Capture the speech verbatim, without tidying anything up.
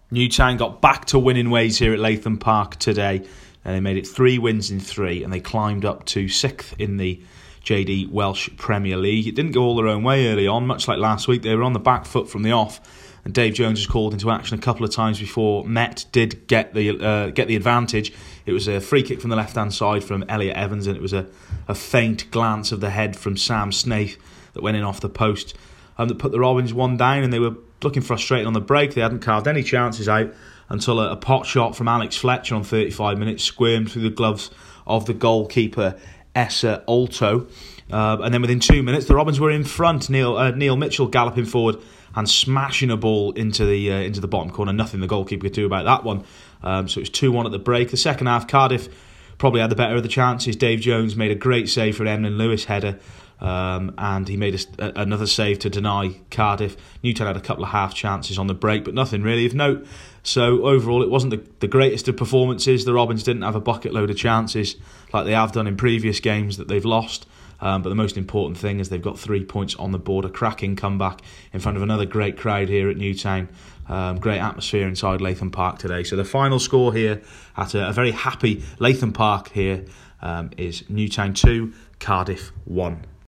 Newtown got back to winning ways here at Latham Park today, and they made it three wins in three, and they climbed up to sixth in the J D Welsh Premier League. It didn't go all their own way early on, much like last week. They were on the back foot from the off, and Dave Jones was called into action a couple of times before Met did get the uh, get the advantage. It was a free kick from the left-hand side from Elliot Evans, and it was a, a faint glance of the head from Sam Snaith that went in off the post, um, that put the Robins one down, and they were looking frustrated on the break. They hadn't carved any chances out until a, a pot shot from Alex Fletcher on thirty-five minutes squirmed through the gloves of the goalkeeper Essa Alto, uh, and then within two minutes the Robins were in front. Neil uh, Neil Mitchell galloping forward and smashing a ball into the uh, into the bottom corner. Nothing the goalkeeper could do about that one. Um, so it was two one at the break. The second half, Cardiff probably had the better of the chances. Dave Jones made a great save for an Emlyn Lewis header. Um, and he made a, another save to deny Cardiff. Newtown had a couple of half chances on the break, but nothing really of note. So overall, it wasn't the, the greatest of performances. The Robins didn't have a bucket load of chances like they have done in previous games that they've lost. Um, but the most important thing is they've got three points on the board. A cracking comeback in front of another great crowd here at Newtown. Um, great atmosphere inside Latham Park today. So the final score here at a, a very happy Latham Park here um, is Newtown two, Cardiff one.